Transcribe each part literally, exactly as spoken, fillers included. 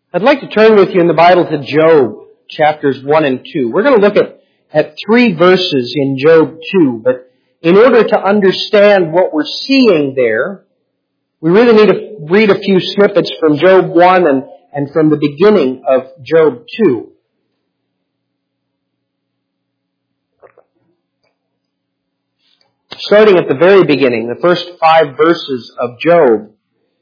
I'd like to turn with you in the Bible to Job, chapters one and two. We're going to look at, at three verses in Job two, but in order to understand what we're seeing there, we really need to read a few snippets from Job one and, and from the beginning of Job two. Starting at the very beginning, the first five verses of Job,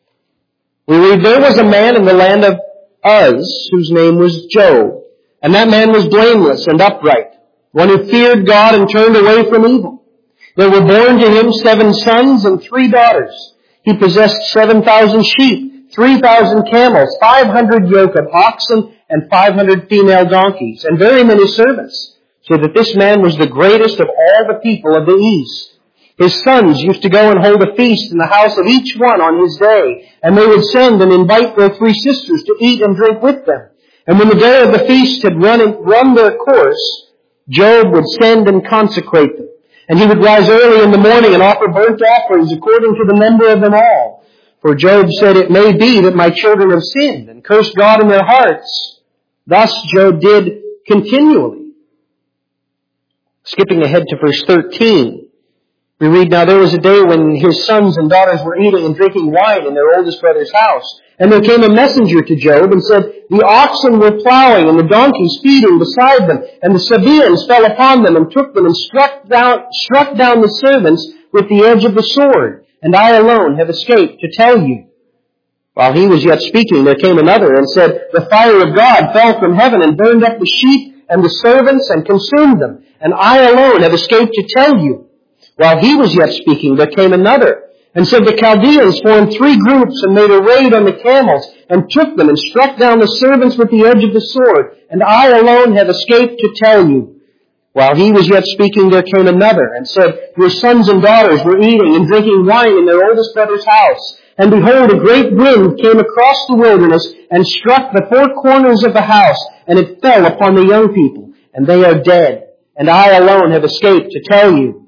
we read, "There was a man in the land of Uz, whose name was Job. And that man was blameless and upright, one who feared God and turned away from evil. There were born to him seven sons and three daughters. He possessed seven thousand sheep, three thousand camels, five hundred yoke of oxen, and five hundred female donkeys, and very many servants, so that this man was the greatest of all the people of the east. His sons used to go and hold a feast in the house of each one on his day, and they would send and invite their three sisters to eat and drink with them. And when the day of the feast had run, run their course, Job would send and consecrate them. And he would rise early in the morning and offer burnt offerings according to the number of them all. For Job said, 'It may be that my children have sinned and cursed God in their hearts.' Thus Job did continually." Skipping ahead to verse thirteen. We read, "Now there was a day when his sons and daughters were eating and drinking wine in their oldest brother's house. And there came a messenger to Job and said, 'The oxen were plowing and the donkeys feeding beside them. And the Sabaeans fell upon them and took them and struck down, struck down the servants with the edge of the sword. And I alone have escaped to tell you.' While he was yet speaking, there came another and said, 'The fire of God fell from heaven and burned up the sheep and the servants and consumed them. And I alone have escaped to tell you.' While he was yet speaking, there came another, and said, 'The Chaldeans formed three groups and made a raid on the camels, and took them and struck down the servants with the edge of the sword, and I alone have escaped to tell you.' While he was yet speaking, there came another, and said, 'Your sons and daughters were eating and drinking wine in their oldest brother's house. And behold, a great wind came across the wilderness, and struck the four corners of the house, and it fell upon the young people, and they are dead. And I alone have escaped to tell you.'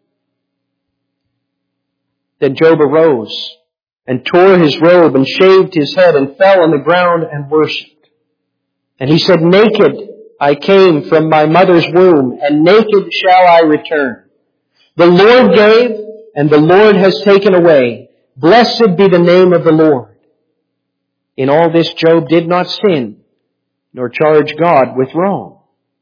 Then Job arose and tore his robe and shaved his head and fell on the ground and worshipped. And he said, 'Naked I came from my mother's womb, and naked shall I return. The Lord gave, and the Lord has taken away. Blessed be the name of the Lord.' In all this Job did not sin, nor charge God with wrong."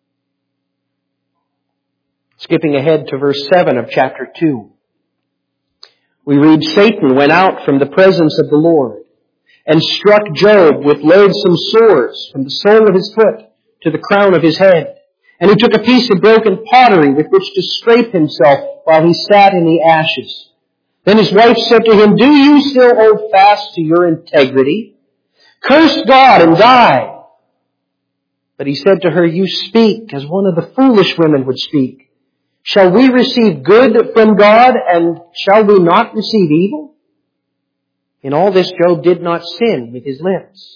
Skipping ahead to verse seven of chapter two. We read, "Satan went out from the presence of the Lord and struck Job with loathsome sores from the sole of his foot to the crown of his head. And he took a piece of broken pottery with which to scrape himself while he sat in the ashes. Then his wife said to him, 'Do you still hold fast to your integrity? Curse God and die.' But he said to her, 'You speak as one of the foolish women would speak. Shall we receive good from God, and shall we not receive evil?' In all this Job did not sin with his lips."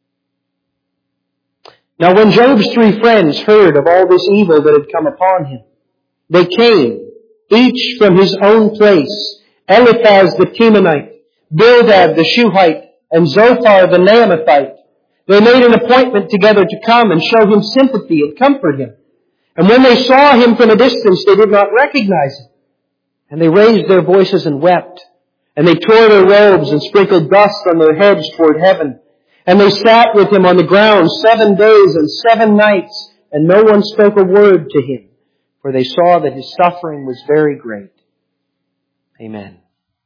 Now when Job's three friends heard of all this evil that had come upon him, they came, each from his own place, Eliphaz the Temanite, Bildad the Shuhite, and Zophar the Naamathite. They made an appointment together to come and show him sympathy and comfort him. And when they saw him from a distance, they did not recognize him. And they raised their voices and wept. And they tore their robes and sprinkled dust on their heads toward heaven. And they sat with him on the ground seven days and seven nights, and no one spoke a word to him, for they saw that his suffering was very great. Amen.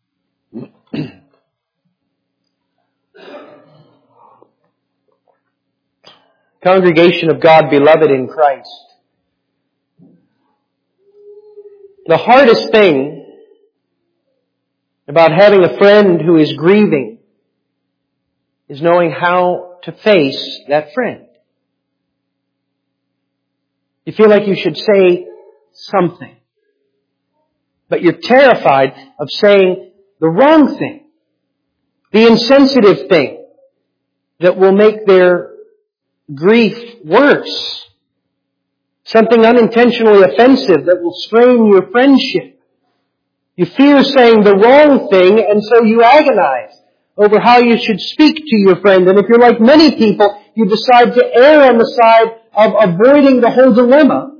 Congregation of God, beloved in Christ, the hardest thing about having a friend who is grieving is knowing how to face that friend. You feel like you should say something, but you're terrified of saying the wrong thing, the insensitive thing that will make their grief worse. Something unintentionally offensive that will strain your friendship. You fear saying the wrong thing, and so you agonize over how you should speak to your friend. And if you're like many people, you you decide to err on the side of avoiding the whole dilemma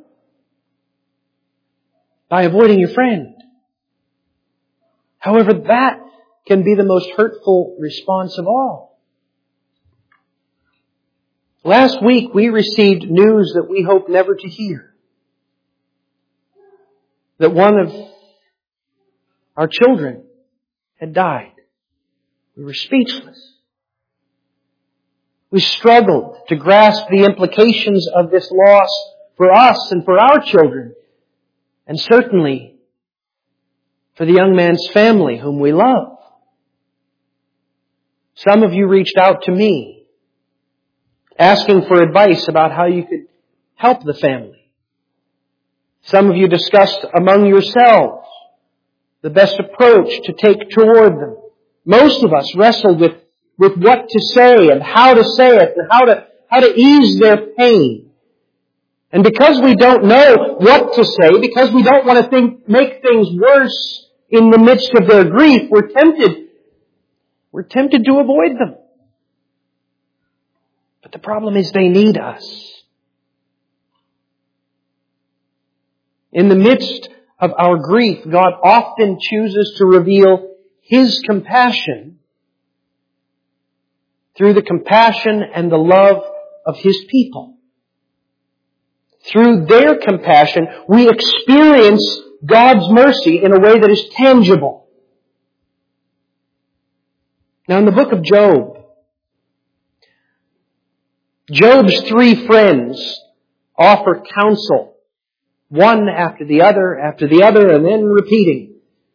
by avoiding your friend. However, that can be the most hurtful response of all. Last week we received news that we hope never to hear. That one of our children had died. We were speechless. We struggled to grasp the implications of this loss for us and for our children, and certainly for the young man's family whom we love. Some of you reached out to me asking for advice about how you could help the family. Some of you discussed among yourselves the best approach to take toward them. Most of us wrestled with, with what to say and how to say it and how to, how to ease their pain. And because we don't know what to say, because we don't want to think, make things worse in the midst of their grief, we're tempted, we're tempted to avoid them. But the problem is they need us. In the midst of our grief, God often chooses to reveal His compassion through the compassion and the love of His people. Through their compassion, we experience God's mercy in a way that is tangible. Now, in the book of Job, Job's three friends offer counsel, one after the other, after the other, and then repeating,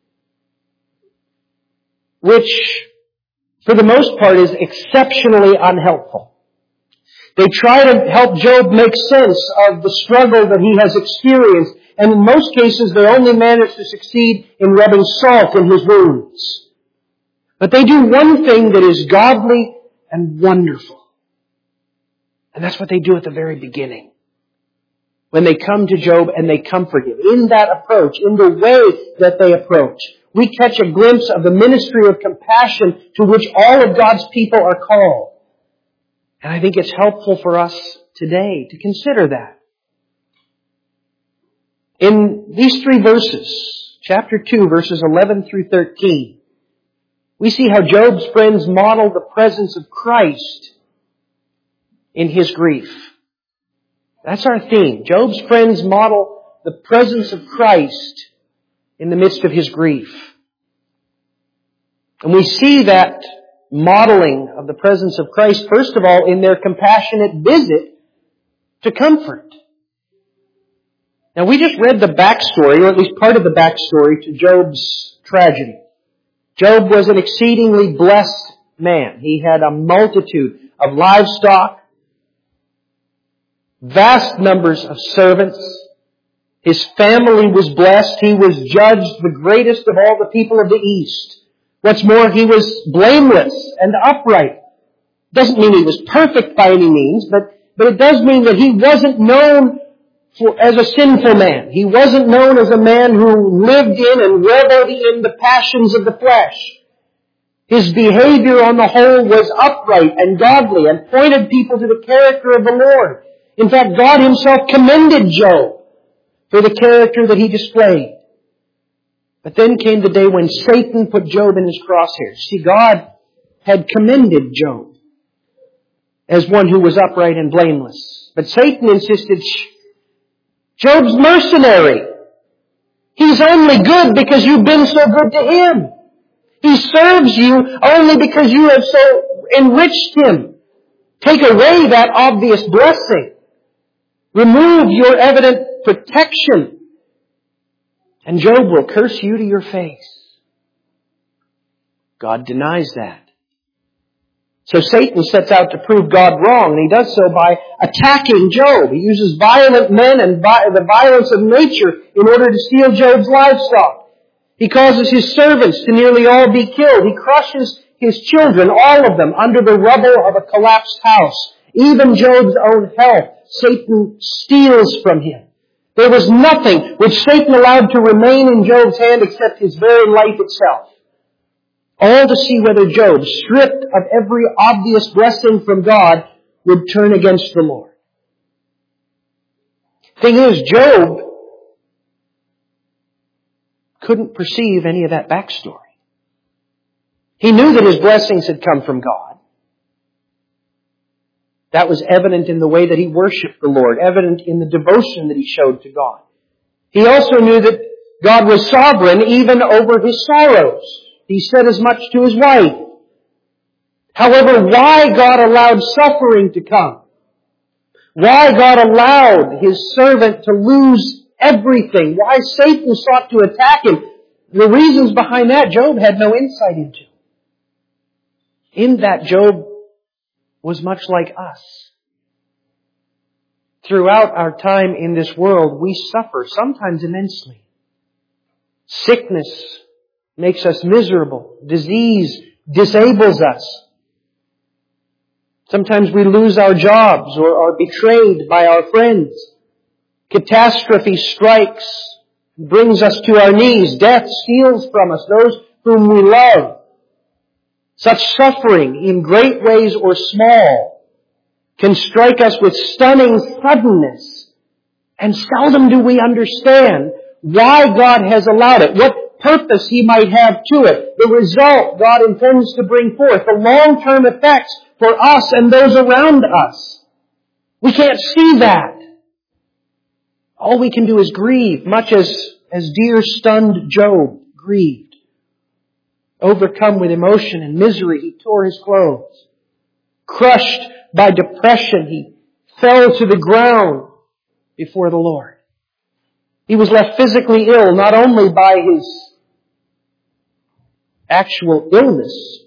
which, for the most part, is exceptionally unhelpful. They try to help Job make sense of the struggle that he has experienced, and in most cases they only manage to succeed in rubbing salt in his wounds. But they do one thing that is godly and wonderful. And that's what they do at the very beginning. When they come to Job and they comfort him. In that approach, in the way that they approach, we catch a glimpse of the ministry of compassion to which all of God's people are called. And I think it's helpful for us today to consider that. In these three verses, chapter two, verses eleven through thirteen, we see how Job's friends model the presence of Christ in his grief. That's our theme. Job's friends model the presence of Christ in the midst of his grief. And we see that modeling of the presence of Christ, first of all, in their compassionate visit to comfort. Now, we just read the backstory, or at least part of the backstory, to Job's tragedy. Job was an exceedingly blessed man. He had a multitude of livestock, vast numbers of servants. His family was blessed. He was judged the greatest of all the people of the East. What's more, he was blameless and upright. Doesn't mean he was perfect by any means, but, but it does mean that he wasn't known for, as a sinful man. He wasn't known as a man who lived in and reveled in the passions of the flesh. His behavior on the whole was upright and godly and pointed people to the character of the Lord. In fact, God Himself commended Job for the character that he displayed. But then came the day when Satan put Job in his crosshairs. See, God had commended Job as one who was upright and blameless. But Satan insisted, Job's mercenary. He's only good because you've been so good to him. He serves you only because you have so enriched him. Take away that obvious blessing. Remove your evident protection. And Job will curse you to your face. God denies that. So Satan sets out to prove God wrong, and he does so by attacking Job. He uses violent men and vi- the violence of nature in order to steal Job's livestock. He causes his servants to nearly all be killed. He crushes his children, all of them, under the rubble of a collapsed house. Even Job's own health, Satan steals from him. There was nothing which Satan allowed to remain in Job's hand except his very life itself. All to see whether Job, stripped of every obvious blessing from God, would turn against the Lord. Thing is, Job couldn't perceive any of that backstory. He knew that his blessings had come from God. That was evident in the way that he worshiped the Lord, evident in the devotion that he showed to God. He also knew that God was sovereign even over his sorrows. He said as much to his wife. However, why God allowed suffering to come, why God allowed His servant to lose everything, why Satan sought to attack him, the reasons behind that Job had no insight into. In that, Job was much like us. Throughout our time in this world, we suffer, sometimes immensely. Sickness makes us miserable. Disease disables us. Sometimes we lose our jobs or are betrayed by our friends. Catastrophe strikes, brings us to our knees. Death steals from us those whom we love. Such suffering, in great ways or small, can strike us with stunning suddenness. And seldom do we understand why God has allowed it, what purpose He might have to it, the result God intends to bring forth, the long-term effects for us and those around us. We can't see that. All we can do is grieve, much as, as dear stunned Job grieved. Overcome with emotion and misery, he tore his clothes. Crushed by depression, he fell to the ground before the Lord. He was left physically ill, not only by his actual illness,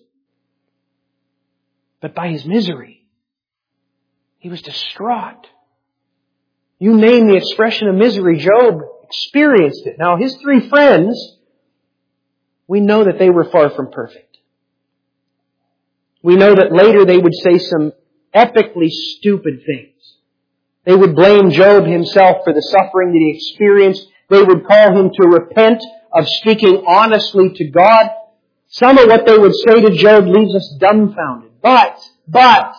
but by his misery. He was distraught. You name the expression of misery, Job experienced it. Now, his three friends, we know that they were far from perfect. We know that later they would say some epically stupid things. They would blame Job himself for the suffering that he experienced. They would call him to repent of speaking honestly to God. Some of what they would say to Job leaves us dumbfounded. But, but,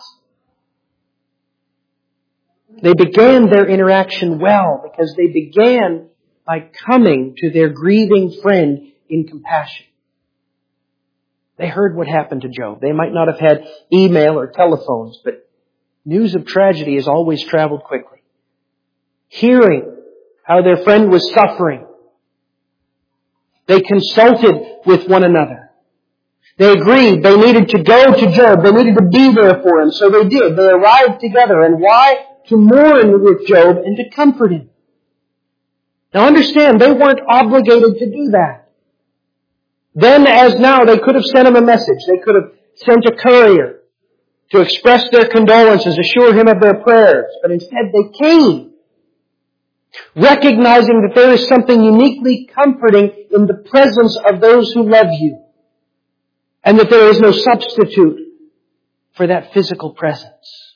they began their interaction well because they began by coming to their grieving friend in compassion. They heard what happened to Job. They might not have had email or telephones, but news of tragedy has always traveled quickly. Hearing how their friend was suffering, they consulted with one another. They agreed they needed to go to Job. They needed to be there for him. So they did. They arrived together. And why? To mourn with Job and to comfort him. Now understand, they weren't obligated to do that. Then as now, they could have sent him a message. They could have sent a courier to express their condolences, assure him of their prayers. But instead they came, recognizing that there is something uniquely comforting in the presence of those who love you. And that there is no substitute for that physical presence.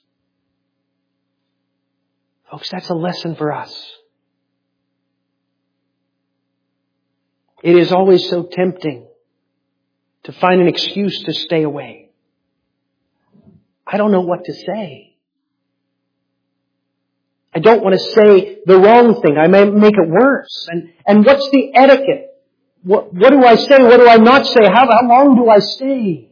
Folks, that's a lesson for us. It is always so tempting to find an excuse to stay away. I don't know what to say. I don't want to say the wrong thing. I may make it worse. And, and what's the etiquette? What, what do I say? What do I not say? How, how long do I stay?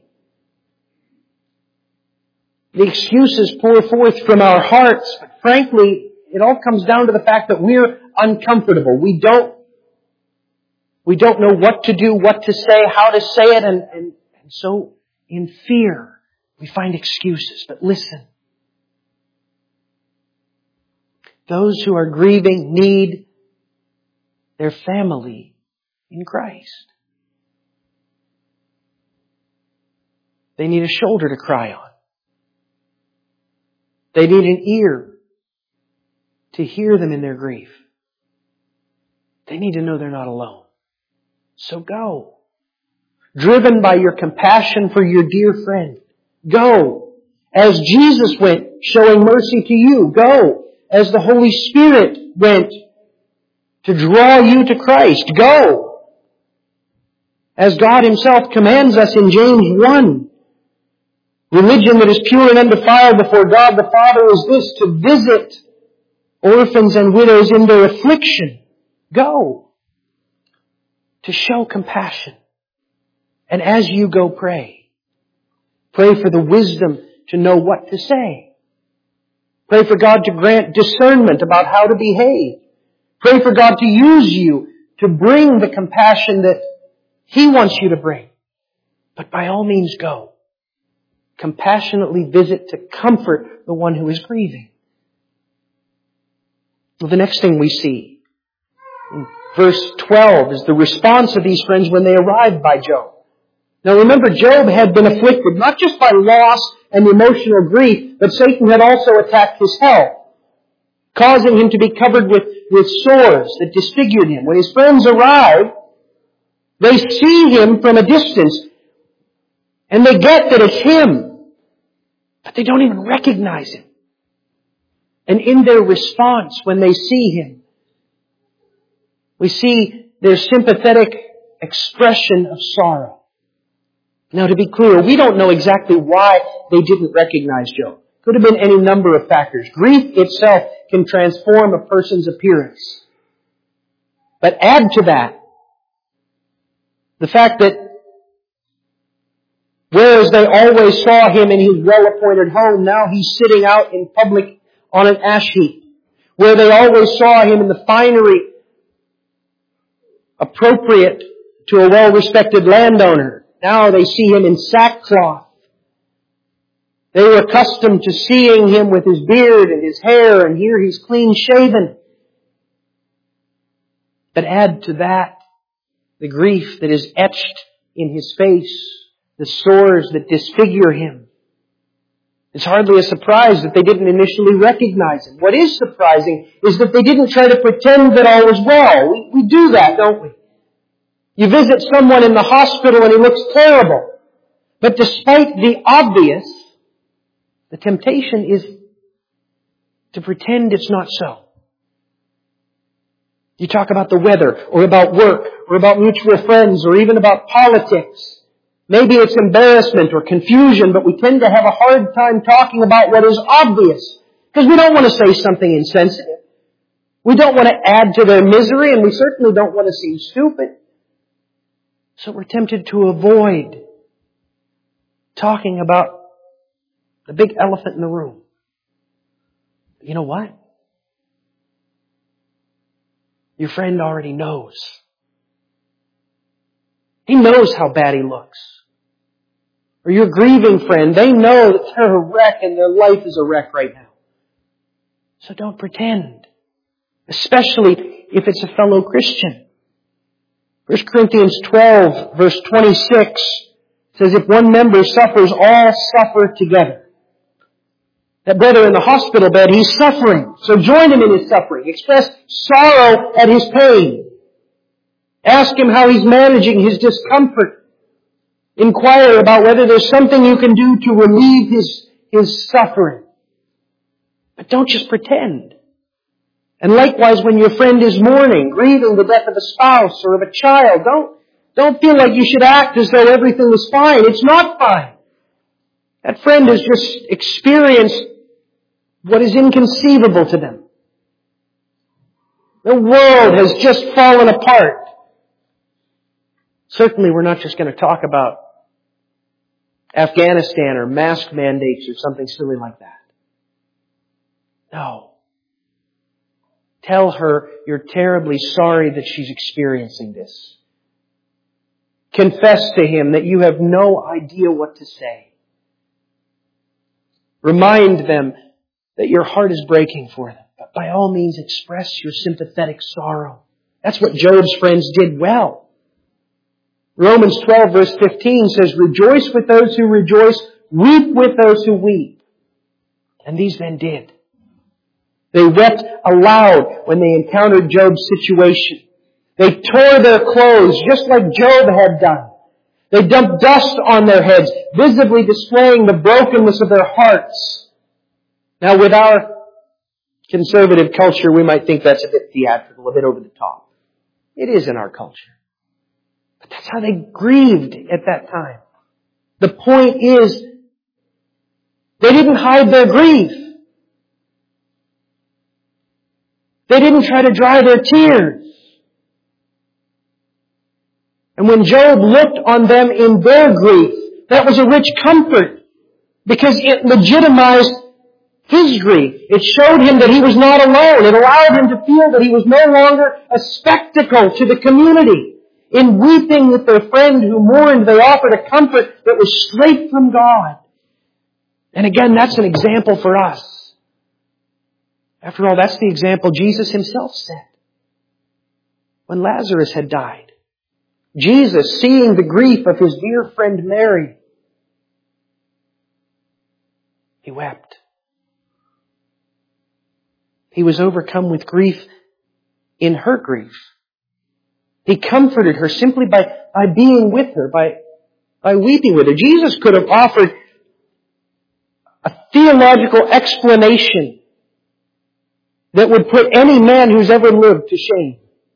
The excuses pour forth from our hearts, but frankly, it all comes down to the fact that we're uncomfortable. We don't, we don't know what to do, what to say, how to say it, and, and, and so in fear, we find excuses. But listen, those who are grieving need their family in Christ. They need a shoulder to cry on. They need an ear to hear them in their grief. They need to know they're not alone. So go. Driven by your compassion for your dear friend. Go. As Jesus went, showing mercy to you. Go. As the Holy Spirit went to draw you to Christ. Go. As God Himself commands us in James one. Religion that is pure and undefiled before God the Father is this, to visit orphans and widows in their affliction. Go. To show compassion. And as you go, pray. Pray for the wisdom to know what to say. Pray for God to grant discernment about how to behave. Pray for God to use you to bring the compassion that He wants you to bring. But by all means go. Compassionately visit to comfort the one who is grieving. Well, the next thing we see in verse twelve is the response of these friends when they arrived by Job. Now remember, Job had been afflicted not just by loss and emotional grief, but Satan had also attacked his health, causing him to be covered with, with sores that disfigured him. When his friends arrive, they see him from a distance, and they get that it's him. But they don't even recognize him. And in their response, when they see him, we see their sympathetic expression of sorrow. Now, to be clear, we don't know exactly why they didn't recognize Job. Could have been any number of factors. Grief itself can transform a person's appearance. But add to that the fact that whereas they always saw him in his well-appointed home, now he's sitting out in public on an ash heap. Where they always saw him in the finery appropriate to a well-respected landowner, now they see him in sackcloth. They were accustomed to seeing him with his beard and his hair, and here he's clean shaven. But add to that the grief that is etched in his face, the sores that disfigure him. It's hardly a surprise that they didn't initially recognize him. What is surprising is that they didn't try to pretend that all was well. We, we do that, don't we? You visit someone in the hospital and he looks terrible. But despite the obvious, the temptation is to pretend it's not so. You talk about the weather, or about work, or about mutual friends, or even about politics. Maybe it's embarrassment or confusion, but we tend to have a hard time talking about what is obvious, because we don't want to say something insensitive. We don't want to add to their misery, and we certainly don't want to seem stupid. So we're tempted to avoid talking about the big elephant in the room. You know what? Your friend already knows. He knows how bad he looks. Or your grieving friend, they know that they're a wreck and their life is a wreck right now. So don't pretend. Especially if it's a fellow Christian. First Corinthians twelve, verse twenty-six says, if one member suffers, all suffer together. That brother in the hospital bed, he's suffering. So join him in his suffering. Express sorrow at his pain. Ask him how he's managing his discomfort. Inquire about whether there's something you can do to relieve his, his suffering. But don't just pretend. And likewise, when your friend is mourning, grieving the death of a spouse or of a child, don't, don't feel like you should act as though everything is fine. It's not fine. That friend has just experienced what is inconceivable to them. The world has just fallen apart. Certainly we're not just going to talk about Afghanistan or mask mandates or something silly like that. No. Tell her you're terribly sorry that she's experiencing this. Confess to him that you have no idea what to say. Remind them that your heart is breaking for them. But by all means, express your sympathetic sorrow. That's what Job's friends did well. Romans twelve verse fifteen says, rejoice with those who rejoice, weep with those who weep. And these men did. They wept aloud when they encountered Job's situation. They tore their clothes just like Job had done. They dumped dust on their heads, visibly displaying the brokenness of their hearts. Now, with our conservative culture, we might think that's a bit theatrical, a bit over the top. It is in our culture. But that's how they grieved at that time. The point is, They didn't hide their grief. They didn't try to dry their tears. And when Job looked on them in their grief, that was a rich comfort because it legitimized his grief. It showed him that he was not alone. It allowed him to feel that he was no longer a spectacle to the community. In weeping with their friend who mourned, they offered a comfort that was straight from God. And again, that's an example for us. After all, that's the example Jesus Himself set. When Lazarus had died, Jesus, seeing the grief of His dear friend Mary, He wept. He was overcome with grief in her grief. He comforted her simply by, by being with her, by, by weeping with her. Jesus could have offered a theological explanation that would put any man who's ever lived to shame.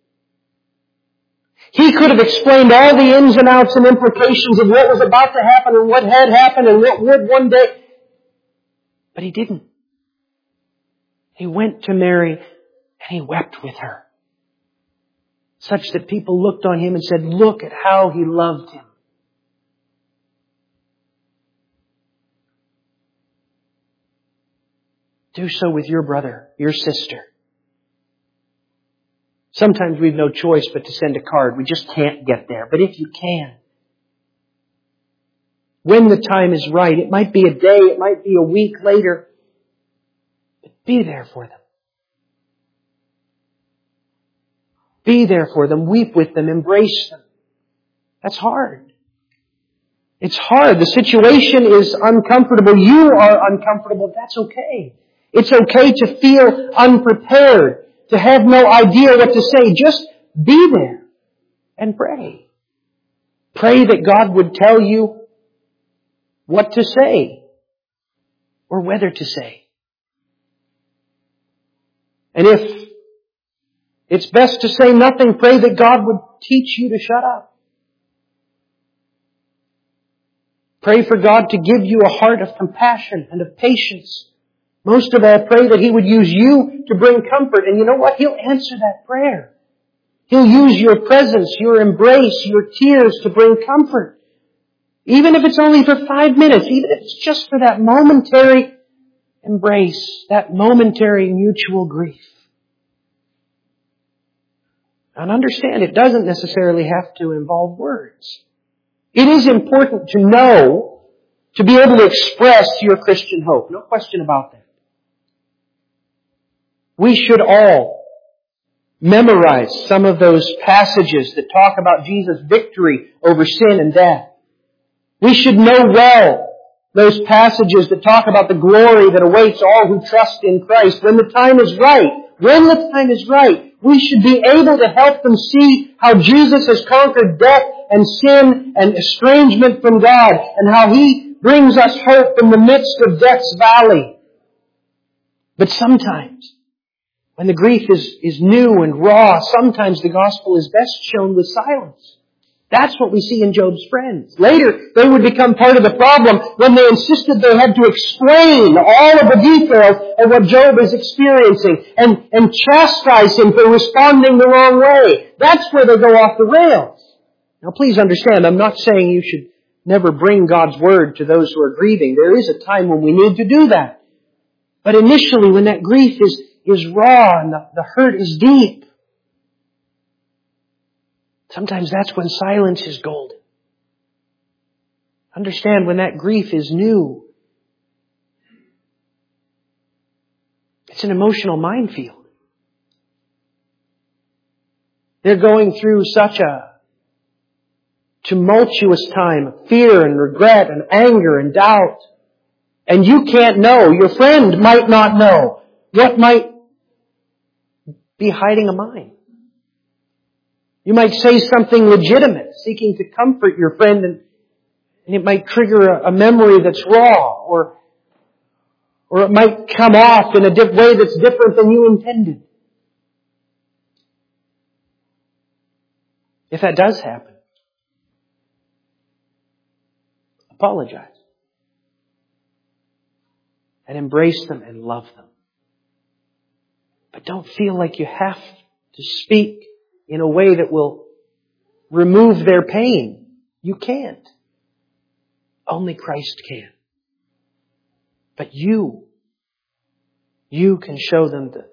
He could have explained all the ins and outs and implications of what was about to happen and what had happened and what would one day. But He didn't. He went to Mary and He wept with her, such that people looked on Him and said, look at how He loved him. Do so with your brother, your sister. Sometimes we've no choice but to send a card. We just can't get there. But if you can, when the time is right, it might be a day, it might be a week later, but be there for them. Be there for them. Weep with them. Embrace them. That's hard. It's hard. The situation is uncomfortable. You are uncomfortable. That's okay. It's okay to feel unprepared, to have no idea what to say. Just be there and pray. Pray that God would tell you what to say or whether to say. And if it's best to say nothing, pray that God would teach you to shut up. Pray for God to give you a heart of compassion and of patience. Most of all, pray that He would use you to bring comfort. And you know what? He'll answer that prayer. He'll use your presence, your embrace, your tears to bring comfort. Even if it's only for five minutes, even if it's just for that momentary embrace, that momentary mutual grief. And understand, it doesn't necessarily have to involve words. It is important to know, to be able to express your Christian hope. No question about that. We should all memorize some of those passages that talk about Jesus' victory over sin and death. We should know well those passages that talk about the glory that awaits all who trust in Christ. When the time is right, when the time is right, we should be able to help them see how Jesus has conquered death and sin and estrangement from God, and how He brings us hope in the midst of death's valley. But sometimes, when the grief is, is new and raw, sometimes the gospel is best shown with silence. That's what we see in Job's friends. Later, they would become part of the problem when they insisted they had to explain all of the details of what Job is experiencing and, and chastise him for responding the wrong way. That's where they go off the rails. Now please understand, I'm not saying you should never bring God's word to those who are grieving. There is a time when we need to do that. But initially, when that grief is, is raw and the, the hurt is deep, sometimes that's when silence is golden. Understand, when that grief is new, it's an emotional minefield. They're going through such a tumultuous time of fear and regret and anger and doubt. And you can't know, your friend might not know what might be hiding a mind. You might say something legitimate, seeking to comfort your friend, and, and it might trigger a, a memory that's raw, or, or it might come off in a diff- way that's different than you intended. If that does happen, apologize. and embrace them and love them. But don't feel like you have to speak in a way that will remove their pain. You can't. Only Christ can. But you, you can show them the,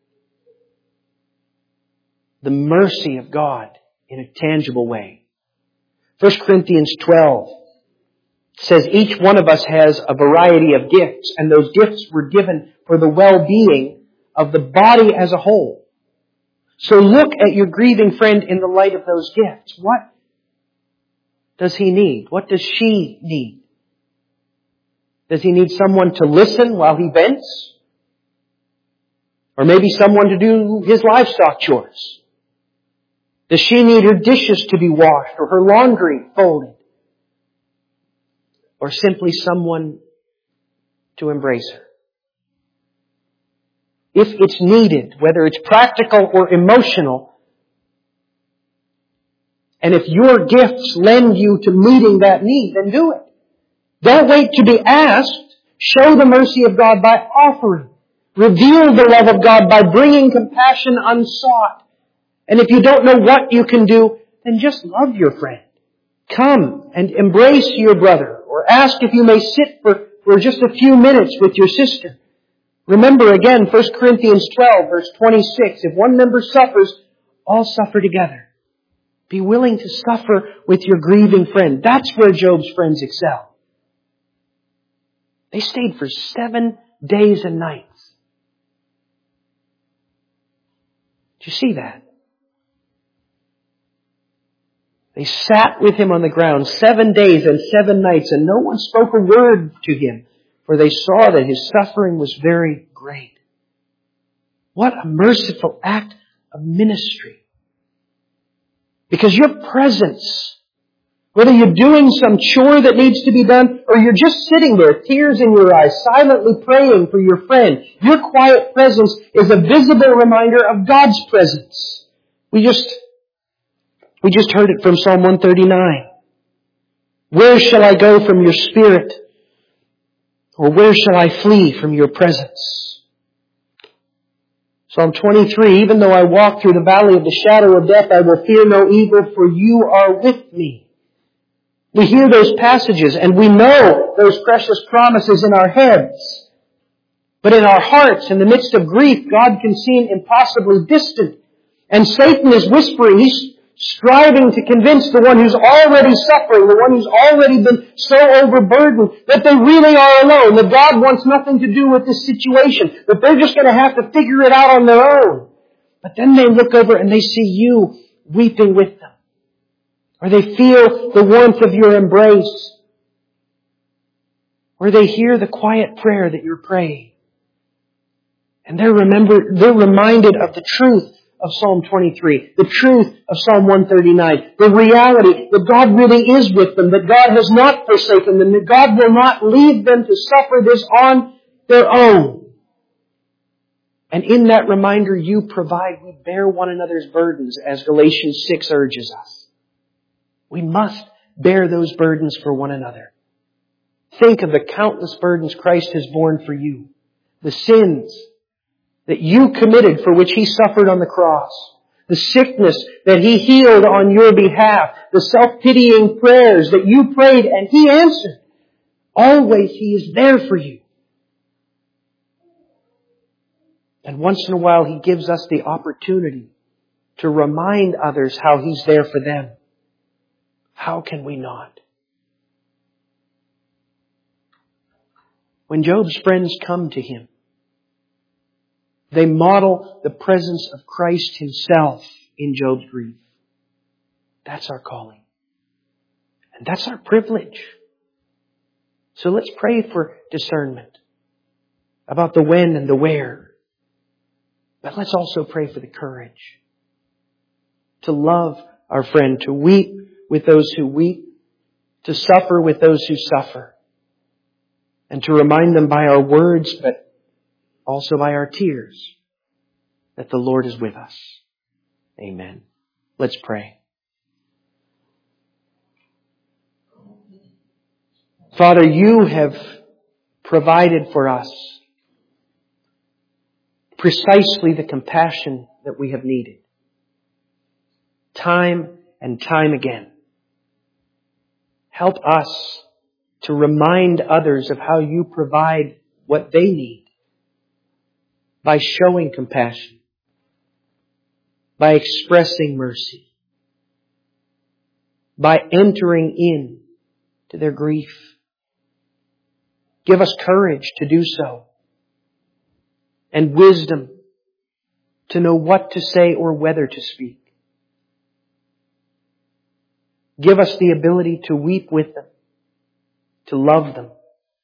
the mercy of God in a tangible way. First Corinthians twelve says each one of us has a variety of gifts, and those gifts were given for the well-being of the body as a whole. So look at your grieving friend in the light of those gifts. What does he need? What does she need? Does he need someone to listen while he vents? Or maybe someone to do his livestock chores? Does she need her dishes to be washed or her laundry folded? Or simply someone to embrace her? If it's needed, whether it's practical or emotional, and if your gifts lend you to meeting that need, then do it. Don't wait to be asked. Show the mercy of God by offering. Reveal the love of God by bringing compassion unsought. And if you don't know what you can do, then just love your friend. Come and embrace your brother, or ask if you may sit for, for just a few minutes with your sister. Remember again, First Corinthians twelve, verse twenty-six, if one member suffers, all suffer together. Be willing to suffer with your grieving friend. That's where Job's friends excel. They stayed for seven days and nights. Do you see that? They sat with him on the ground seven days and seven nights, and no one spoke a word to him, for they saw that his suffering was very great. What a merciful act of ministry. Because your presence, whether you're doing some chore that needs to be done, or you're just sitting there, tears in your eyes, silently praying for your friend, your quiet presence is a visible reminder of God's presence. We just, we just heard it from Psalm one thirty-nine. Where shall I go from your spirit? Or where shall I flee from your presence? Psalm twenty-three, even though I walk through the valley of the shadow of death, I will fear no evil, for you are with me. We hear those passages and we know those precious promises in our heads. But in our hearts, in the midst of grief, God can seem impossibly distant. And Satan is whispering. He's striving to convince the one who's already suffering, the one who's already been so overburdened, that they really are alone, that God wants nothing to do with this situation, that they're just going to have to figure it out on their own. But then they look over and they see you weeping with them. Or they feel the warmth of your embrace. Or they hear the quiet prayer that you're praying. And they're remember, they're reminded of the truth of Psalm twenty-three, the truth of Psalm one thirty-nine, the reality that God really is with them, that God has not forsaken them, that God will not leave them to suffer this on their own. And in that reminder you provide, we bear one another's burdens, as Galatians six urges us. We must bear those burdens for one another. Think of the countless burdens Christ has borne for you, the sins that you committed for which He suffered on the cross, the sickness that He healed on your behalf, the self-pitying prayers that you prayed and He answered. Always He is there for you. And once in a while He gives us the opportunity to remind others how He's there for them. How can we not? When Job's friends come to him, they model the presence of Christ Himself in Job's grief. That's our calling. And that's our privilege. So let's pray for discernment about the when and the where. But let's also pray for the courage to love our friend, to weep with those who weep, to suffer with those who suffer, and to remind them by our words, but also by our tears, that the Lord is with us. Amen. Let's pray. Father, You have provided for us precisely the compassion that we have needed. Time and time again. Help us to remind others of how You provide what they need by showing compassion, by expressing mercy, by entering in to their grief. Give us courage to do so, and wisdom to know what to say or whether to speak. Give us the ability to weep with them, to love them,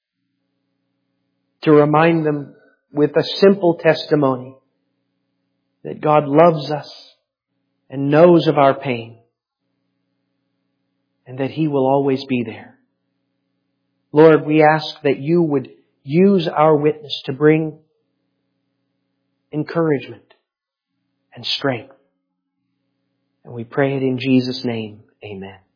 to remind them with a simple testimony that God loves us and knows of our pain, and that He will always be there. Lord, we ask that You would use our witness to bring encouragement and strength. And we pray it in Jesus' name. Amen.